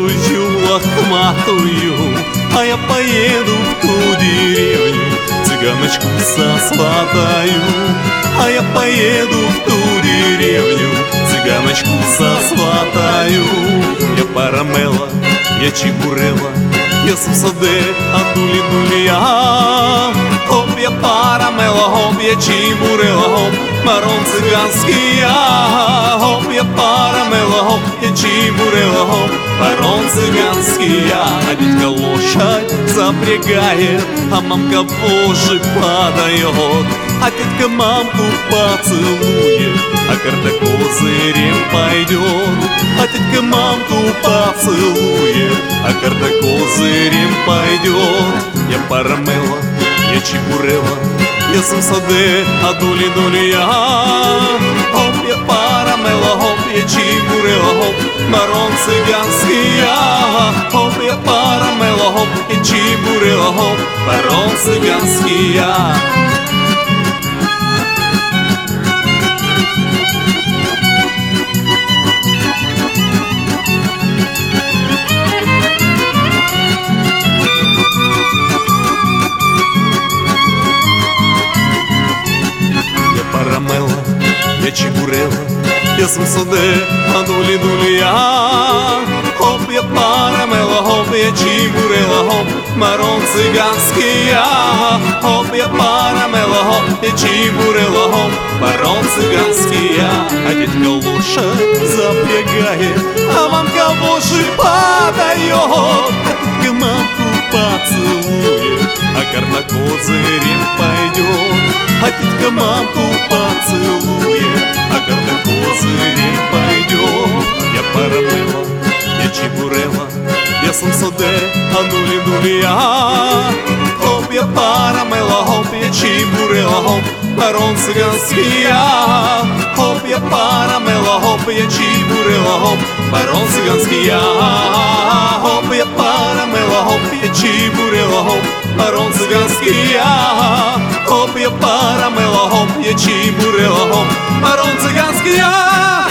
рыжую лохматую, а я поеду в ту деревню, цыганочку сосватаю. А я поеду в ту деревню, цыганочку сосватаю. Я парамела, я чебурела, я сусаде, а дули-дули-я. Хоп, я парамела, хоп, я чебурела, хоп, марон цыганский я. Хоп, я парамела, хоп, я чебурела, хоп, марон цыганский я. А дядька лошадь запрягает, а мамка вожжи подает. А тетка мамку поцелует, а карта козырем пойдет. А тетка мамку поцелует, а карта козырем пойдет. Я парамела, я чебурела, я сусаде, а дули-дули-я. Хоп, я парамела, хоп, я чебурела, хоп, марон цыганский я. Хоп, я парамела, хоп, я чебурела, хоп, марон цыганский я. Я чебурела, я сусаде, а дули-дули-я. Хоп, я парамела, хоп, я чебурела, хоп, марон цыганский я. Хоп, я парамела, хоп, я чебурела, хоп, марон цыганский я. А дядька лошадь запрягает, а мамка вожжи подает. А тетка мамку поцелует, а карта козырем пойдет. А тетка мамку поцелует, а карта козырем пойдет. Я парамела, я чебурела, я сусаде, а дули-дули-я. Хоп, я парамела, хоп, я чебурела, хоп, марон цыганский я. Хоп, я парамела, хоп, я чебурела, хоп, марон цыганский я. Хоп, я парамела, хоп, я чебурела, хоп, марон цыганский я. Хоп, я парамела, хоп, я чебурела, хоп, марон цыганский я.